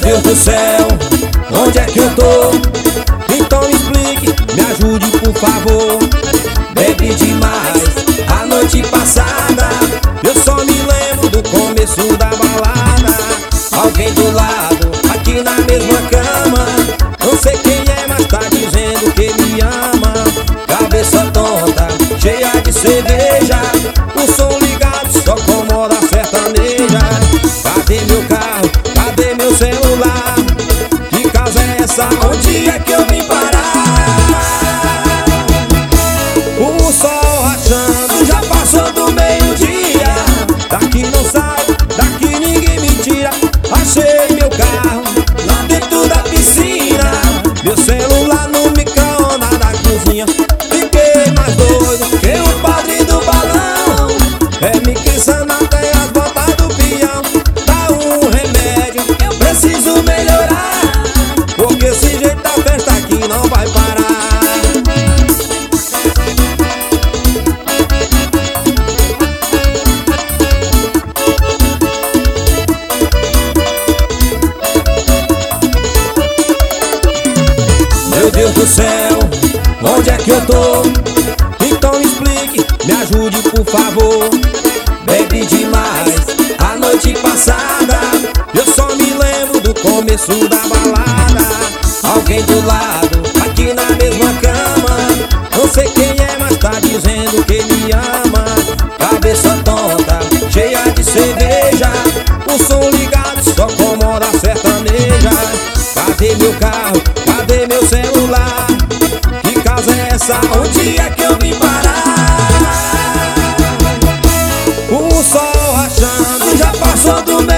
Deus do céu, onde é que eu tô? Então me explique, me ajude por favor. Bebi demais a noite passada, eu só me lembro do começo da balada. Alguém do lado, aqui na mesma cama, não sei quem é, mas tá dizendo que me ama. Cabeça tonta, cheia de cerveja, o som ligado só com moda sertaneja. Cadê meu carro? Cadê meu celular? Que casa é essa? Onde é que eu vim parar? O sol rachando, já passou do meio-dia. Daqui não saio, daqui ninguém me tira. Achei meu carro lá dentro da piscina, meu celular no micro-ondas da cozinha. Fiquei mais doido que o padre do balão, me queçando até as botas do peão. Dá um remédio, eu preciso melhorar, porque esse jeito da festa aqui não vai parar. Meu Deus do céu, onde é que eu tô? Então me explique, me ajude por favor. Bebi demais a noite passada, eu só me lembro do começo da balada. Alguém do lado, aqui na mesma cama, não sei quem é, mas tá dizendo que me ama. Cabeça tonta, cheia de cerveja, o som ligado só com moda sertaneja. Cadê meu carro? Cadê meu celular? Que casa é essa? Onde é que eu vim parar? O sol rachando, já passou do